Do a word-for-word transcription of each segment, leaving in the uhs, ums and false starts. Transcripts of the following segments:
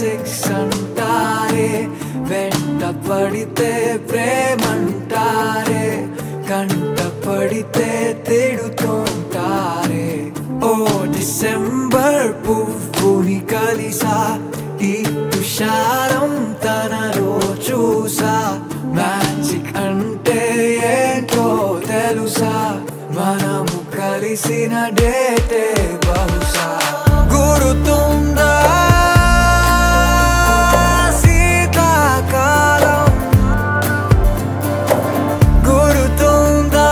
Sex అంటారే, వెంట పడితే ప్రేమంటారే, కంట పడితే తిడుతుంటారే. ఓ డిసెంబర్ పువ్వుని కలిసా, ఈ తుషారం తనలో చూసా, మ్యాజిక్ అంటే ఏంటో తెలుసా, మనము కలిసిన డేటే బహుశా. గురుతుందా శీతాకాలం, గురుతుందా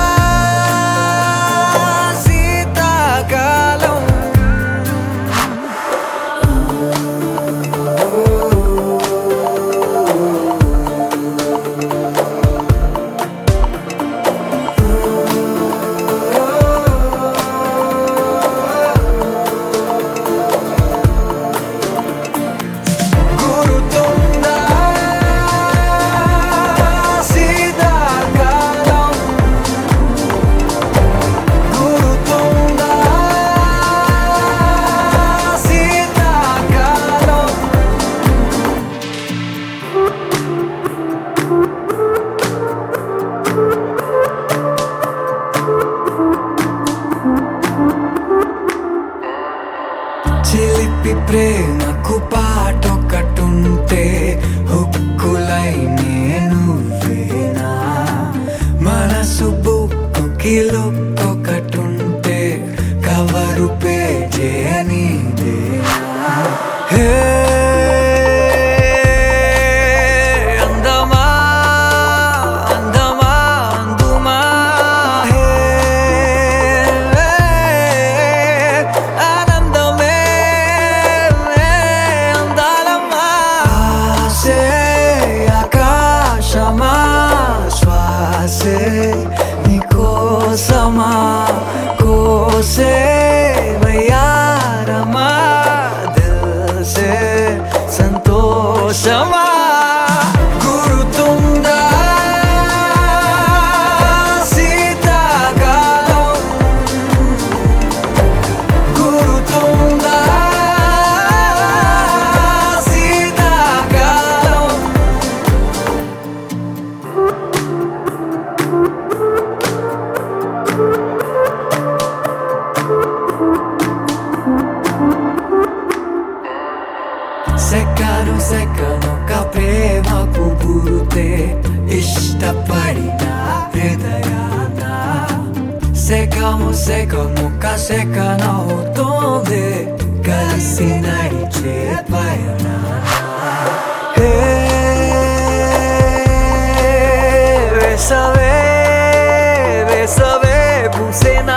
శీతాకాలం. చిలిపి ప్రేమకు పాటొకటుంటే, హుక్కులై నువ్వేనా. మనసు బుక్కుకి లుక్కొకటుంటే, కవరు పేజే నీదేనా. హే అందమా అందమా అందుమా, హే ఆనందమే అందాలమ్మా. ఆసే ఆకాశమా, శ్వాసే నీకోసమా, కోసే వయ్యారమా, దిల్సే సంతోషమా. గురుతుందా శీతాకాలం, గురుతుందా శీతాకాలం. సెకను సెకనొక ప్రేమకు గురుతే, ఇష్టపడిన హృదయాన సెకము సెకముక సెకనవుతోంది, కలిసి నడిచే పయనాన. హే వేసవే వేసవే పూసేనా